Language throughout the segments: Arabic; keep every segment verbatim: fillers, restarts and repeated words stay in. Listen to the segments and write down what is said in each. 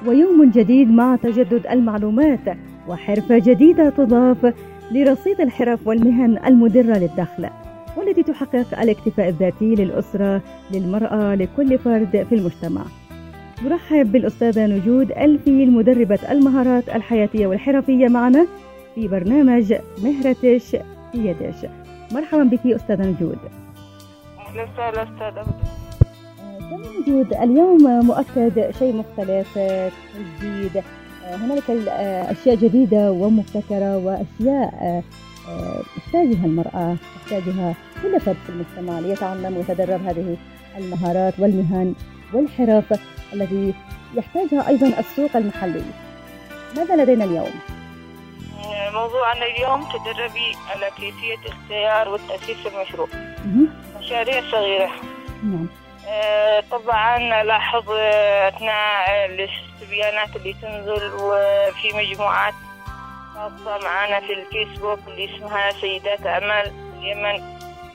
ويوم جديد مع تجدد المعلومات وحرفة جديدة تضاف لرصيد الحرف والمهن المدرة للدخل والتي تحقق الاكتفاء الذاتي للأسرة، للمرأة، لكل فرد في المجتمع. نرحب بالأستاذة نجود الفيل مدربة المهارات الحياتية والحرفية معنا في برنامج مهرتش في يدش. مرحبا بك أستاذة نجود. أهلا وسهلا أستاذ أبدا. أستاذة نجود، اليوم مؤكد شيء مختلف جديد، هنالك أشياء جديدة ومبتكرة وأشياء تحتاجها المرأة، تحتاجها كل فرد في المجتمع ليتعلم ويتدرب هذه المهارات والمهن والحرف التي يحتاجها أيضا السوق المحلي. ماذا لدينا اليوم؟ موضوعنا اليوم تدربي على كيفية اختيار والتأسيس في المشروع. مشاريع صغيرة. نعم. آه طبعا لاحظ أثناء الاستبيانات اللي تنزل وفي مجموعات خاصة معنا في الفيسبوك اللي اسمها سيدات أعمال اليمن.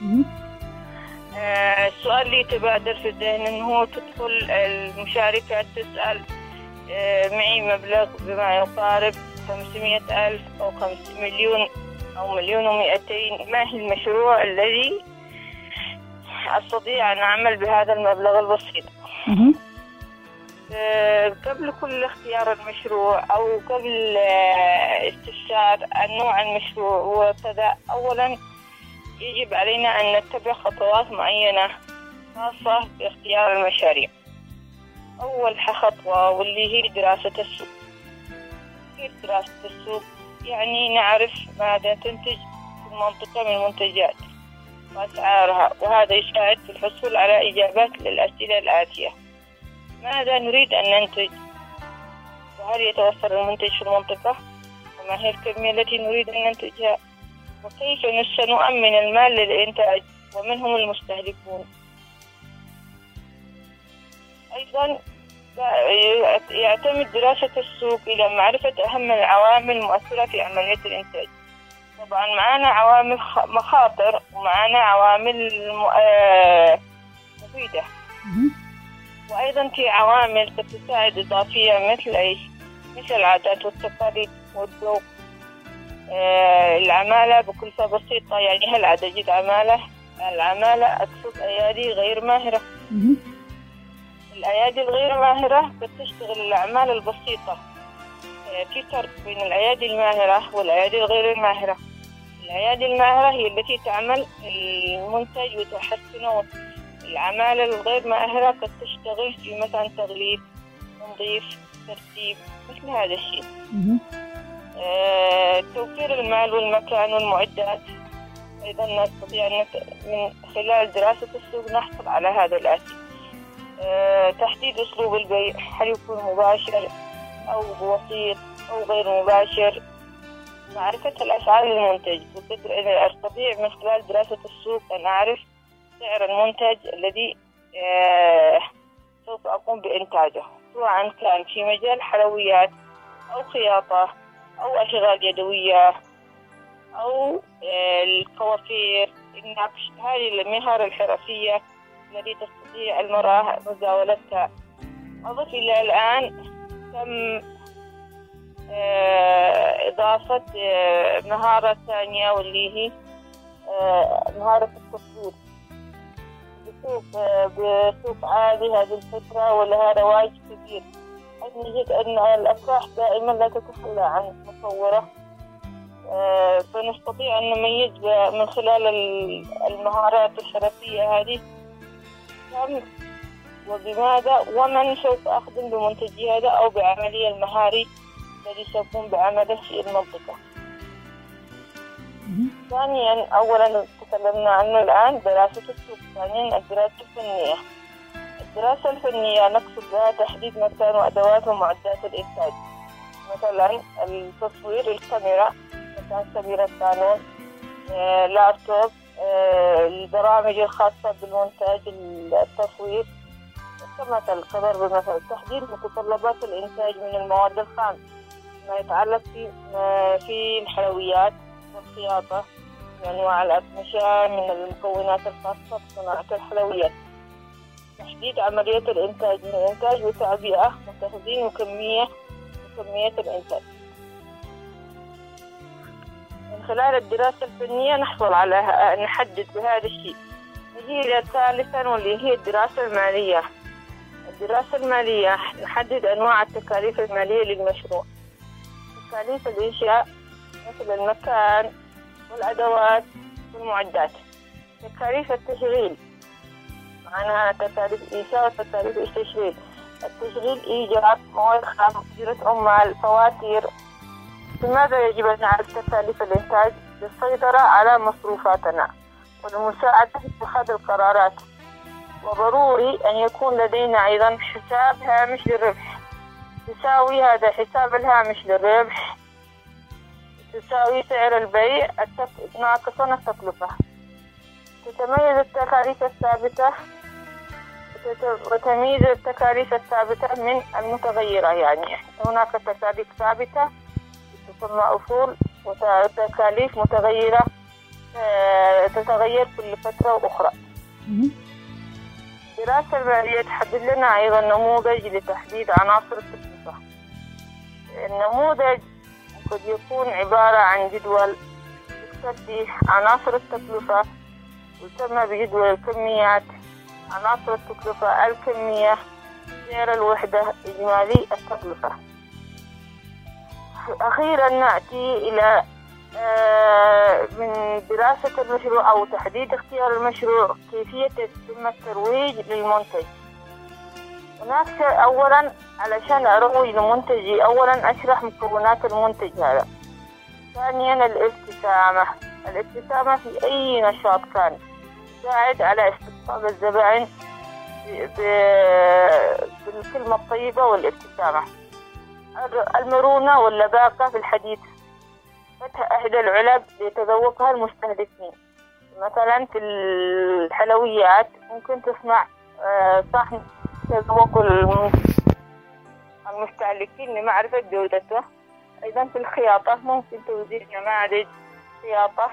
آه السؤال اللي تبادر في الذهن إنه تدخل المشاركة تسأل آه معي مبلغ بما يقارب خمسمائة ألف أو خمس مليون أو مليون ومئتين، ما هي المشروع الذي أستطيع أن أعمل بهذا المبلغ البسيط؟ أه قبل كل اختيار المشروع أو قبل أه استفسار عن نوع المشروع وكذا، أولا يجب علينا أن نتبع خطوات معينة خاصة باختيار المشاريع. أول خطوة واللي هي دراسة السوق. كيف دراسة السوق؟ يعني نعرف ماذا تنتج في المنطقة من منتجات وأسعارها، وهذا يساعد في الحصول على إجابات للأسئلة الآتية: ماذا نريد أن ننتج؟ وهل يتوفر المنتج في المنطقة؟ وما هي الكمية التي نريد أن ننتجها؟ وكيف سنؤمن المال للإنتاج؟ ومن هم المستهلكون؟ أيضا يعتمد دراسة السوق إلى معرفة أهم العوامل المؤثرة في عملية الإنتاج. طبعا معنا عوامل مخاطر ومعنا عوامل مفيدة، وأيضا في عوامل قد تساعد إضافية مثل إيش؟ مثل العادات والتقاليد والذوق. آه العمالة بكلفة بسيطة، يعني هل عدد عمالة؟ العمالة أقصد أيادي غير ماهرة. الأيادي الغير ماهرة قد تشتغل الأعمال البسيطة. آه في فرق بين الأيادي الماهرة والأيادي الغير الماهرة. الأيادي الماهرة هي التي تعمل المنتج وتحسنه. العمالة الغير ماهرة قد تشتغل في مثلا تغليف، تنظيف، ترتيب، مثل هذا الشيء. آه، توفير المال والمكان والمعدات. أيضا نستطيع أن من خلال دراسة السوق نحصل على هذا الآتي: آه، تحديد أسلوب البيع، هل يكون مباشر أو بوسيط أو غير مباشر. معرفة الأسعار للمنتج، بقدر أن أستطيع من خلال دراسة السوق أن أعرف سعر المنتج الذي آه سوف أقوم بإنتاجه، سواء كان في مجال حلويات أو خياطة أو أشغال يدوية أو آه الكوافير، النقش. هذه المهارة الحرفية التي تستطيع المرأة مزاولتها. أضف إلى الآن تم آه إضافة آه مهارة ثانية واللي هي آه مهارة التصوير. بسوق بسوق عالي هذه الفترة ولها رواج كبير، حيث نجد أن الأفراح دائما لا تتخلى عن مصورة. آه فنستطيع أن نميز من خلال المهارات الحرفية هذه كم وبماذا ومن سوف أخدم بمنتجي هذا أو بعملي المهاري الذي سيكون بعمله في المنطقة. ثانيا، أولا تكلمنا عنه الآن دراسة السوق. ثانيا الدراسة الفنية. الدراسة الفنية نقصد بها تحديد مكان وأدوات ومعدات الإنتاج، مثلا التصوير، الكاميرا، مكان كبير القانون، آه، لابتوب، آه، البرامج الخاصة بالمونتاج التصوير، كمثل كضرب مثل تحديد متطلبات الإنتاج من المواد الخام ما يتعلق في في الحلويات والخياطة، من أنواع الأقمشة، من المكونات الخاصة بصناعة الحلويات. تحديد عملية الإنتاج من إنتاج وتعبئة وتخزين وكمية وكمية الإنتاج. من خلال الدراسة الفنية نحصل على نحدد بهذا الشيء. نجي إلى ثالثا واللي هي الدراسة المالية. الدراسة المالية نحدد أنواع التكاليف المالية للمشروع. تكاليف الإنشاء مثل المكان والأدوات والمعدات. تكاليف التشغيل معناها تكاليف إنشاء وتكاليف التشغيل. التشغيل إيجار، مواد خام، أجرة عمال، فواتير. لماذا يجب أن نعرف تكاليف الإنتاج؟ للسيطرة على مصروفاتنا والمساعدة في اتخاذ القرارات. وضروري أن يكون لدينا أيضا حساب هامش للربح، تساوي هذا حساب الهامش للربح تساوي سعر البيع ناقصا التكلفة. تتميز التكاليف الثابتة وتمييز التكاليف الثابتة من المتغيرة، يعني هناك تكاليف ثابتة تسمى أصول وتكاليف متغيرة تتغير كل فترة وأخرى. الدراسة المالية تحدد لنا أيضا نموذج لتحديد عناصر التكلفة. النموذج قد يكون عبارة عن جدول يكتب فيه عناصر التكلفة ويسمى بجدول الكميات. عناصر التكلفة الكمية، سعر الوحدة، إجمالي التكلفة. أخيرا نأتي إلى من دراسة المشروع أو تحديد اختيار المشروع، كيفية تم الترويج للمنتج. هناك أولا علشان أروج لمنتجي أولا أشرح مكونات المنتج هذا. ثانيا الابتسامة. الابتسامة في أي نشاط كان تساعد على استقطاب الزبائن بالكلمة الطيبة والابتسامة. المرونة واللباقة في الحديث، فتح إحدى العلب ليتذوقها المستهلكين. مثلا في الحلويات ممكن تسمع صحن تذوق المستهلكين لمعرفة جودته. أيضا في الخياطة ممكن توزيع نماذج خياطة،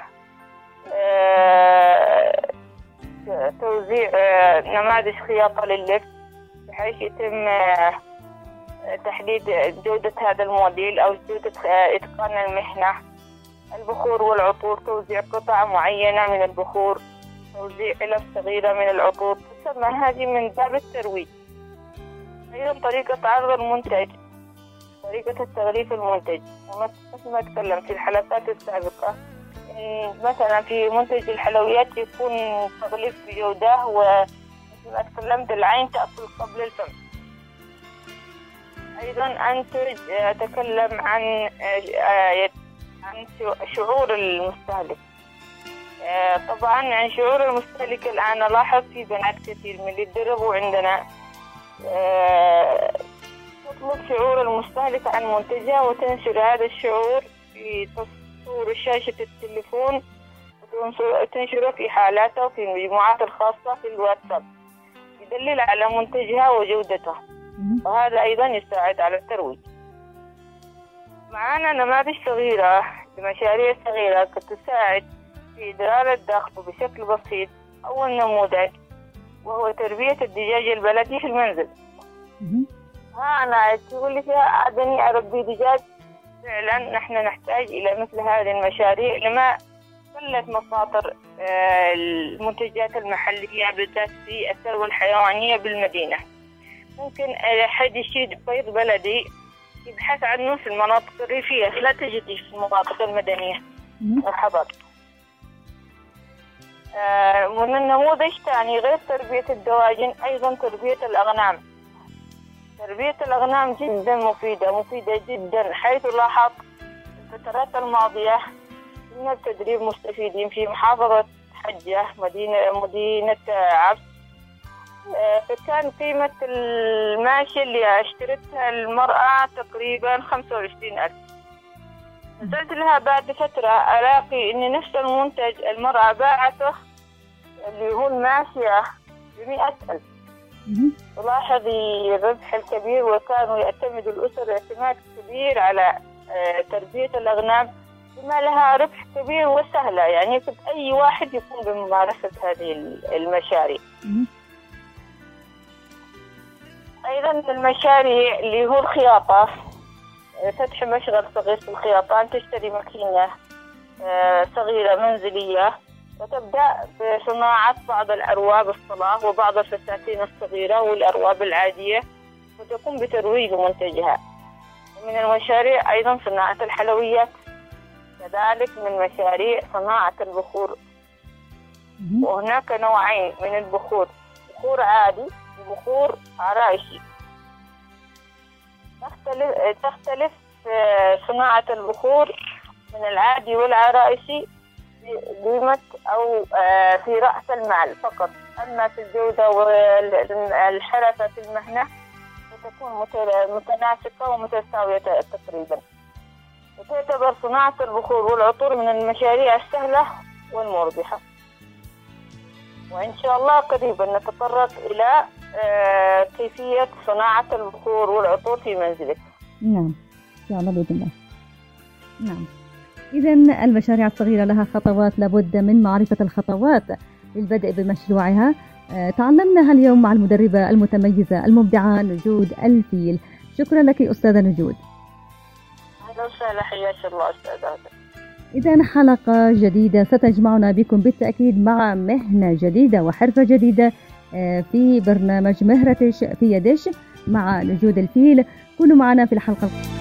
توزيع نماذج خياطة لللبس بحيث يتم تحديد جودة هذا الموديل أو جودة إتقان المهنة. البخور والعطور، توزيع قطع معينة من البخور، توزيع علب صغيرة من العطور، تسمى هذه من باب الترويج. أيضا طريقة عرض المنتج، طريقة التغليف المنتج. مثل ما تكلمت في الحلقات السابقة، مثلا في منتج الحلويات يكون تغليف بجودة، ومثل ما تكلمت العين تأكل قبل الفم. أيضا أنتج أتكلم عن عن شعور المستهلك. طبعا عن شعور المستهلك الآن ألاحظ في بنات كثير من اللي يتدربوا عندنا تطلب شعور المستهلك عن منتجها وتنشر هذا الشعور في تصوير شاشة التليفون وتنشره في حالاتها وفي المجموعات الخاصة في الواتساب، يدلل على منتجها وجودته، وهذا أيضا يساعد على الترويج. معنا نماذج صغيرة لمشاريع صغيرة قد تساعد في إدرار الدخل بشكل بسيط. أول نموذج وهو تربية الدجاج البلدي في المنزل. ها أنا تقول لي فيها أدني أربي دجاج. فعلا نحن نحتاج إلى مثل هذه المشاريع لما قلت مخاطر المنتجات المحلية بالذات في الثروة الحيوانية بالمدينة. ممكن أحد يشيد بيض بلدي يبحث عنه في المناطق الريفية، لا تجده في المناطق المدنية. مرحبا. من النموذج ثاني غير تربية الدواجن أيضا تربية الأغنام. تربية الأغنام جدا مفيدة مفيدة جدا، حيث لاحظ في الفترات الماضية كنا بتدريب مستفيدين في محافظة حجة مدينة مدينة عبس. فكان قيمة الماشية اللي اشترتها المرأة تقريبا خمسة وعشرين ألف. نزلت لها بعد فترة ألاقي إن نفس المنتج المرأة باعته اللي هو الماشية بمئة ألف. تلاحظي الربح الكبير، وكانوا يعتمدوا الأسر اعتماد كبير على تربية الأغنام بما لها ربح كبير وسهلة، يعني يمكن أي واحد يقوم بممارسة هذه المشاريع. أيضا المشاريع اللي هو الخياطة، فتح مشغل صغير في الخياطة، أن تشتري ماكينة صغيرة منزلية وتبدأ بصناعة بعض الأرواب الصلاة وبعض الفساتين الصغيرة والأرواب العادية، وتقوم بترويج منتجها. ومن المشاريع أيضا صناعة الحلويات، كذلك من مشاريع صناعة البخور. وهناك نوعين من البخور، بخور عادي وبخور عرائشي. تختلف تختلف صناعة البخور من العادي والعرائشي قيمة أو في رأس المال فقط، أما في الجودة والحرفة في المهنة فتكون متناسقة ومتساوية تقريبا. وتعتبر صناعة البخور والعطور من المشاريع السهلة والمربحة. وإن شاء الله قريبا نتطرق إلى كيفية صناعة البخور والعطور في منزلك. نعم إن شاء الله بإذن الله. نعم، إذا المشاريع الصغيرة لها خطوات، لابد من معرفة الخطوات للبدء بمشروعها. تعلمناها اليوم مع المدربة المتميزة المبدعة نجود الفيل. شكرا لك أستاذة نجود. أهلا وسهلا، حياك الله أستاذة. إذا حلقة جديدة ستجمعنا بكم بالتأكيد مع مهنة جديدة وحرفة جديدة في برنامج مهرتش في يدش مع نجود الفيل. كونوا معنا في الحلقة